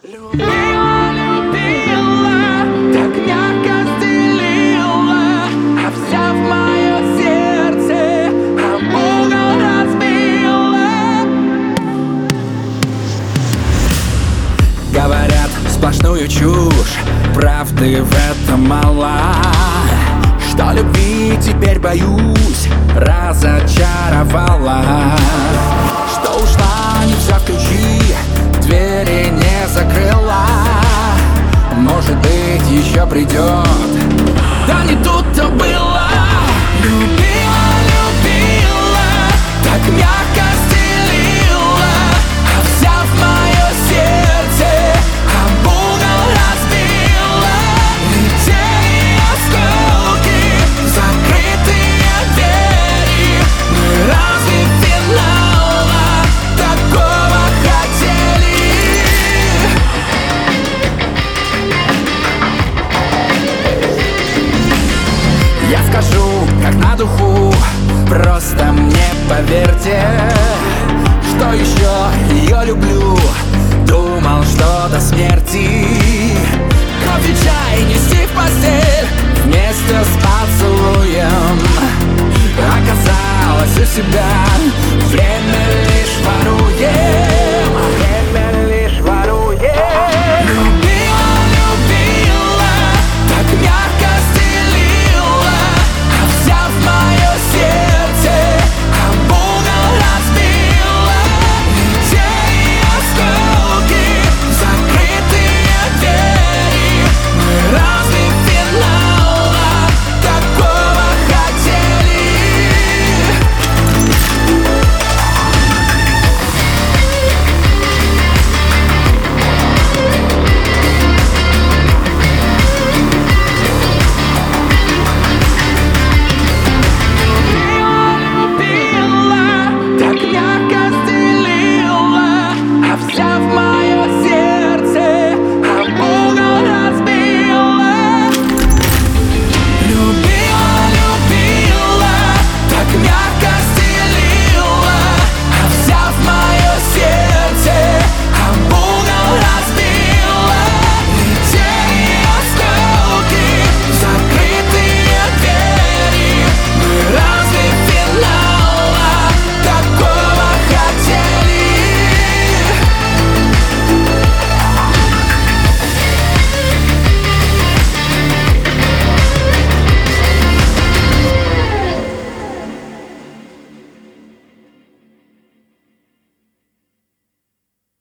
Любила, любила, так мягко стелила, а взяв мое сердце, об угол разбила. Говорят сплошную чушь, правды в этом мало. Что любви теперь боюсь, разочаровала. Что ушла, не взяв ключи, двери не закрыла. Может быть, еще придет, да не тут-то было. Любила, любила, так мягко стелила, а взяв мое сердце, об угол разбила. Летели осколки, закрытые двери. Мы разве финала такого хотели? Я скажу, как на духу, просто мне поверьте, что еще ее люблю. Думал, что до смерти кофе, чай нести в постель вместе с поцелуем. Оказалось, у себя время лишь ворует.